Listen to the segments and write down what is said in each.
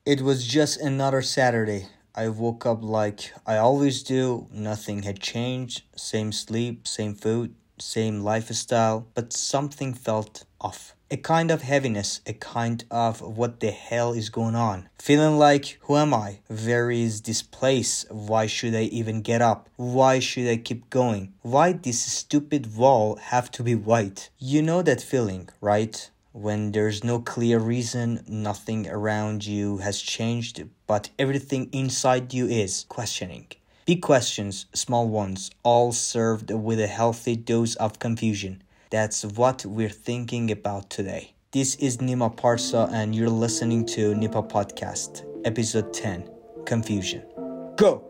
It was just another Saturday. I woke up like I always do. Nothing had changed. Same sleep, same food, same lifestyle, but something felt off. A kind of heaviness, a kind of what the hell is going on. Feeling like, who am I? Where is this place? Why should I even get up? Why should I keep going? Why this stupid wall have to be white? You know that feeling, right? When there's no clear reason, nothing around you has changed, but everything inside you is questioning. Big questions, small ones, all served with a healthy dose of confusion. That's what we're thinking about today. This is Nima Parsa, and you're listening to Nipa Podcast, Episode 10, Confusion. Go!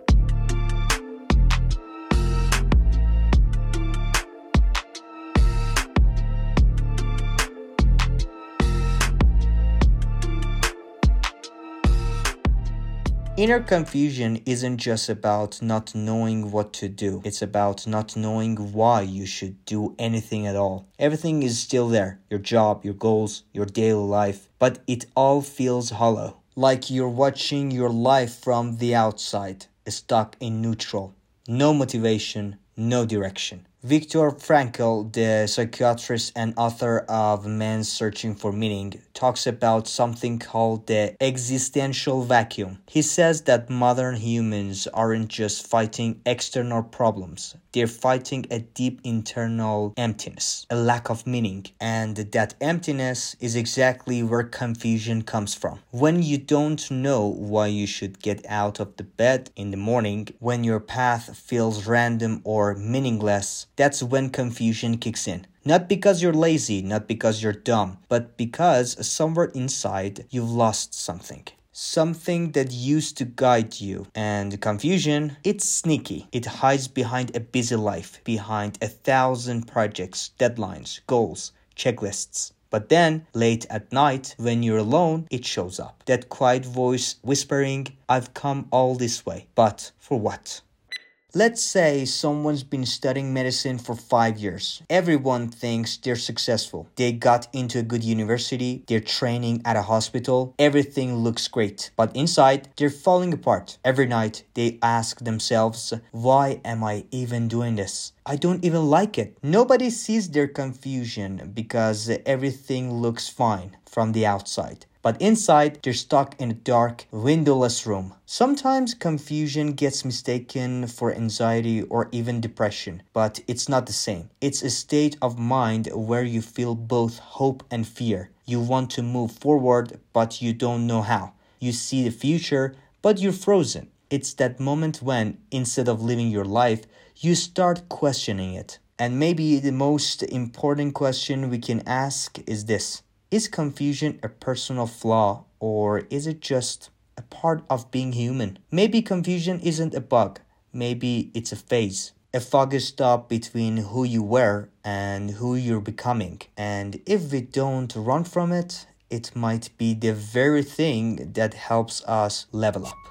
Inner confusion isn't just about not knowing what to do. It's about not knowing why you should do anything at all. Everything is still there. Your job, your goals, your daily life. But it all feels hollow. Like you're watching your life from the outside. Stuck in neutral. No motivation, no direction. Viktor Frankl, the psychiatrist and author of Man's Searching for Meaning, talks about something called the existential vacuum. He says that modern humans aren't just fighting external problems. They're fighting a deep internal emptiness, a lack of meaning. And that emptiness is exactly where confusion comes from. When you don't know why you should get out of the bed in the morning, when your path feels random or meaningless, that's when confusion kicks in. Not because you're lazy, not because you're dumb, but because somewhere inside you've lost something. Something that used to guide you. And confusion, it's sneaky. It hides behind a busy life, behind 1,000 projects, deadlines, goals, checklists. But then, late at night, when you're alone, it shows up. That quiet voice whispering, I've come all this way. But for what? Let's say someone's been studying medicine for 5 years. Everyone thinks they're successful. They got into a good university, they're training at a hospital, everything looks great. But inside, they're falling apart. Every night, they ask themselves, why am I even doing this? I don't even like it. Nobody sees their confusion because everything looks fine from the outside. But inside, they're stuck in a dark, windowless room. Sometimes confusion gets mistaken for anxiety or even depression, but it's not the same. It's a state of mind where you feel both hope and fear. You want to move forward, but you don't know how. You see the future, but you're frozen. It's that moment when, instead of living your life, you start questioning it. And maybe the most important question we can ask is this. Is confusion a personal flaw, or is it just a part of being human? Maybe confusion isn't a bug. Maybe it's a phase. A foggy stop between who you were and who you're becoming. And if we don't run from it, it might be the very thing that helps us level up.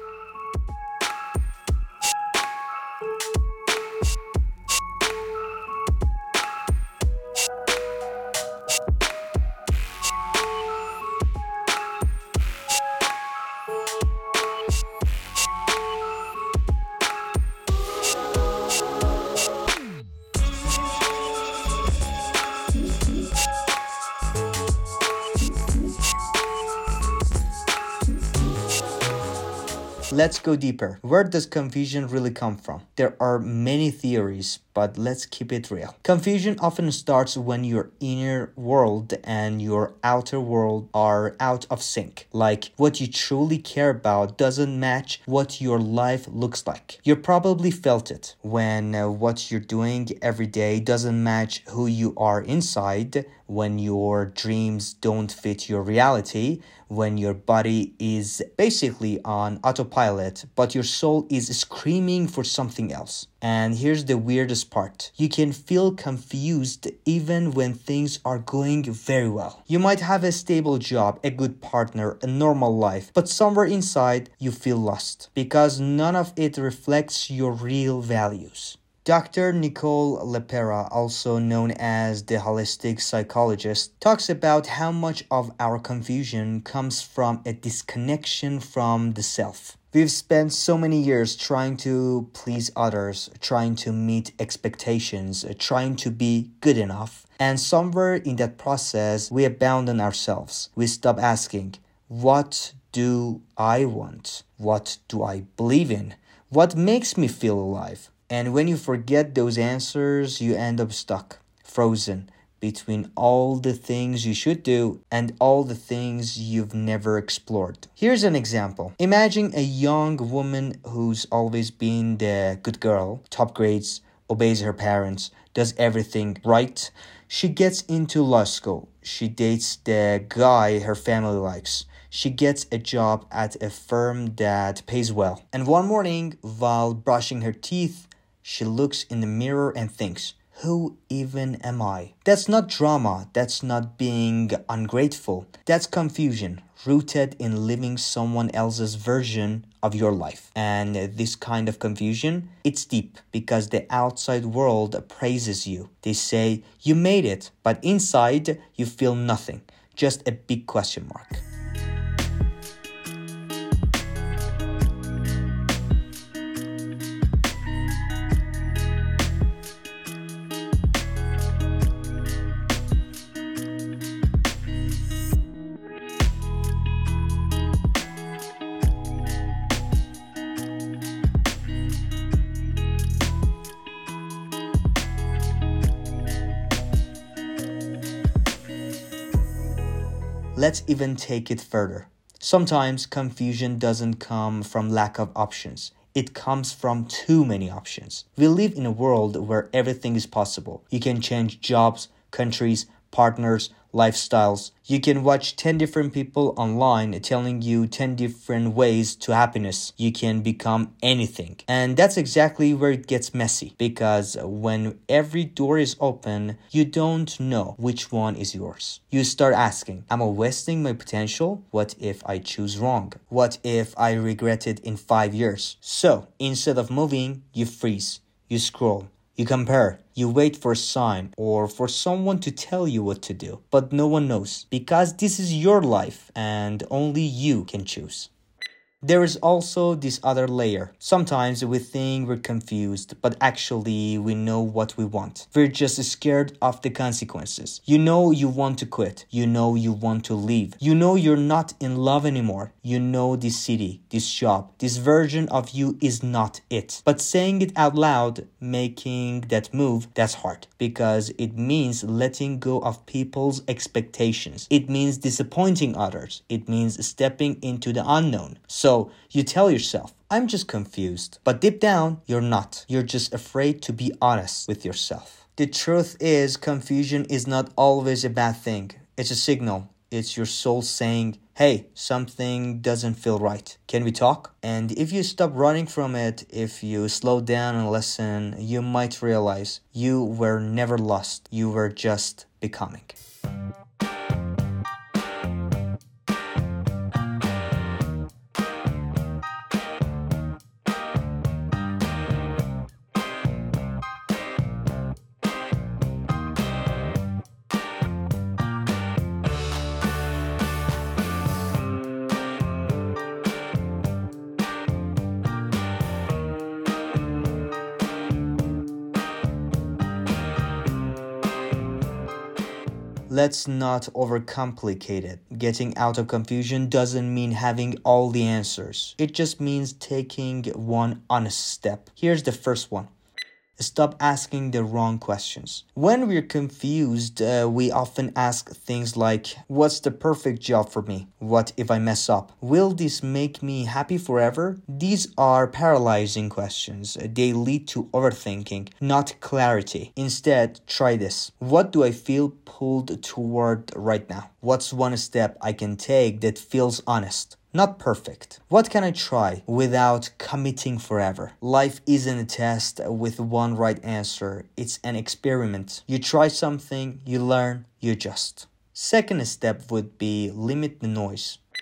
Let's go deeper. Where does confusion really come from? There are many theories, but let's keep it real. Confusion often starts when your inner world and your outer world are out of sync. Like what you truly care about doesn't match what your life looks like. You probably felt it when what you're doing every day doesn't match who you are inside, when your dreams don't fit your reality, when your body is basically on autopilot, but your soul is screaming for something else. And here's the weirdest part. You can feel confused even when things are going very well. You might have a stable job, a good partner, a normal life, but somewhere inside you feel lost because none of it reflects your real values. Dr. Nicole Lepera, also known as the holistic psychologist, talks about how much of our confusion comes from a disconnection from the self. We've spent so many years trying to please others, trying to meet expectations, trying to be good enough. And somewhere in that process, we abandon ourselves. We stop asking, what do I want? What do I believe in? What makes me feel alive? And when you forget those answers, you end up stuck, frozen between all the things you should do and all the things you've never explored. Here's an example. Imagine a young woman who's always been the good girl, top grades, obeys her parents, does everything right. She gets into law school. She dates the guy her family likes. She gets a job at a firm that pays well. And one morning, while brushing her teeth, she looks in the mirror and thinks, who even am I? That's not drama. That's not being ungrateful. That's confusion, rooted in living someone else's version of your life. And this kind of confusion, it's deep because the outside world praises you. They say, you made it, but inside you feel nothing, just a big question mark. Let's even take it further. Sometimes confusion doesn't come from lack of options. It comes from too many options. We live in a world where everything is possible. You can change jobs, countries, partners, lifestyles. You can watch 10 different people online telling you 10 different ways to happiness. You can become anything. And that's exactly where it gets messy. Because when every door is open, you don't know which one is yours. You start asking, am I wasting my potential? What if I choose wrong? What if I regret it in 5 years? So, instead of moving, you freeze. You scroll. You compare, you wait for a sign or for someone to tell you what to do, but no one knows because this is your life and only you can choose. There is also this other layer. Sometimes we think we're confused, but actually we know what we want. We're just scared of the consequences. You know you want to quit. You know you want to leave. You know you're not in love anymore. You know this city, this job, this version of you is not it. But saying it out loud, making that move, that's hard because it means letting go of people's expectations. It means disappointing others. It means stepping into the unknown. So you tell yourself, I'm just confused. But deep down, you're not. You're just afraid to be honest with yourself. The truth is, confusion is not always a bad thing. It's a signal. It's your soul saying, hey, something doesn't feel right. Can we talk? And if you stop running from it, if you slow down and listen, you might realize you were never lost. You were just becoming. Let's not overcomplicate it. Getting out of confusion doesn't mean having all the answers. It just means taking one honest step. Here's the first one. Stop asking the wrong questions. When we're confused, we often ask things like, what's the perfect job for me? What if I mess up? Will this make me happy forever? These are paralyzing questions. They lead to overthinking, not clarity. Instead, try this. What do I feel pulled toward right now? What's one step I can take that feels honest? Not perfect. What can I try without committing forever? Life isn't a test with one right answer. It's an experiment. You try something, you learn, you adjust. Second step would be limit the noise.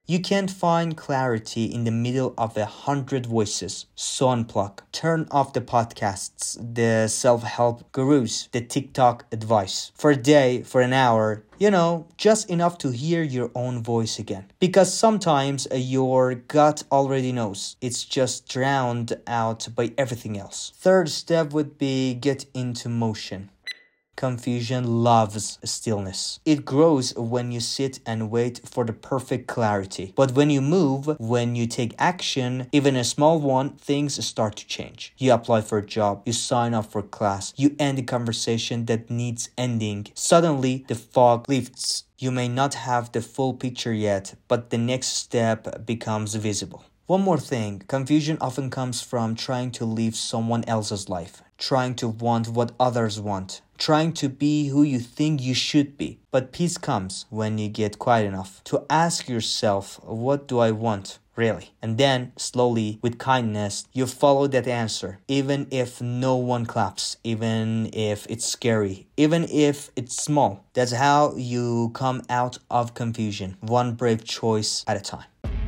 You can't find clarity in the middle of 100 voices. So unplug. Turn off the podcasts, the self-help gurus, the TikTok advice. For a day, for an hour, just enough to hear your own voice again. Because sometimes your gut already knows. It's just drowned out by everything else. Third step would be get into motion. Confusion loves stillness. It grows when you sit and wait for the perfect clarity. But when you move, when you take action, even a small one, things start to change. You apply for a job, you sign up for class, you end a conversation that needs ending. Suddenly, the fog lifts. You may not have the full picture yet, but the next step becomes visible. One more thing, confusion often comes from trying to live someone else's life, trying to want what others want, trying to be who you think you should be. But peace comes when you get quiet enough to ask yourself, what do I want, really? And then, slowly, with kindness, you follow that answer, even if no one claps, even if it's scary, even if it's small. That's how you come out of confusion, one brave choice at a time.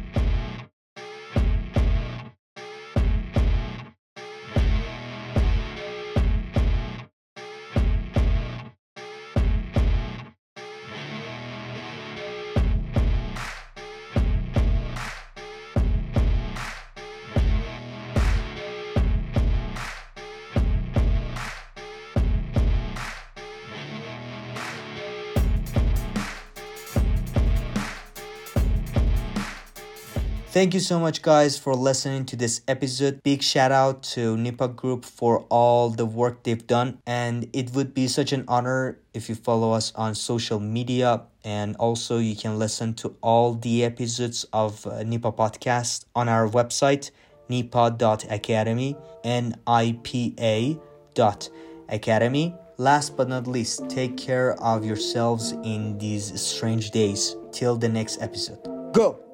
Thank you so much, guys, for listening to this episode. Big shout out to Nipa Group for all the work they've done. And it would be such an honor if you follow us on social media. And also you can listen to all the episodes of Nipa Podcast on our website, nipa.academy, nipa.academy. Last but not least, take care of yourselves in these strange days. Till the next episode. Go!